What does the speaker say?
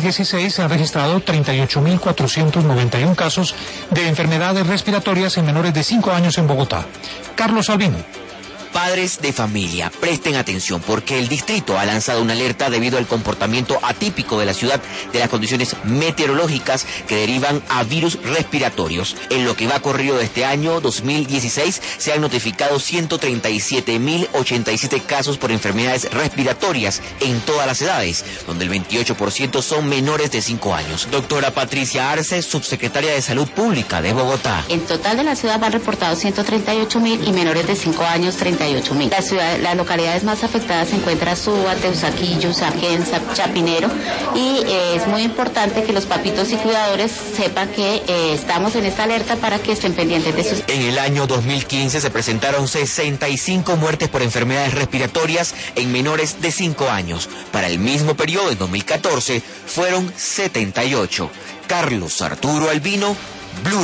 2016 se han registrado 38.491 casos de enfermedades respiratorias en menores de 5 años en Bogotá. Carlos Albino. Padres de familia, presten atención porque el distrito ha lanzado una alerta debido al comportamiento atípico de la ciudad de las condiciones meteorológicas que derivan a virus respiratorios. En lo que va corrido de este año 2016 se han notificado 137.087 casos por enfermedades respiratorias en todas las edades, donde el 28% son menores de 5 años. Doctora Patricia Arce, subsecretaria de Salud Pública de Bogotá. En total de la ciudad van reportados 138.000 y menores de 5 años 38.000. Las localidades más afectadas se encuentran Suba, Teusaquillo, Saquenza, Chapinero, y es muy importante que los papitos y cuidadores sepan que estamos en esta alerta para que estén pendientes de sus... En el año 2015 se presentaron 65 muertes por enfermedades respiratorias en menores de 5 años. Para el mismo periodo, en 2014, fueron 78. Carlos Arturo Albino, Blue.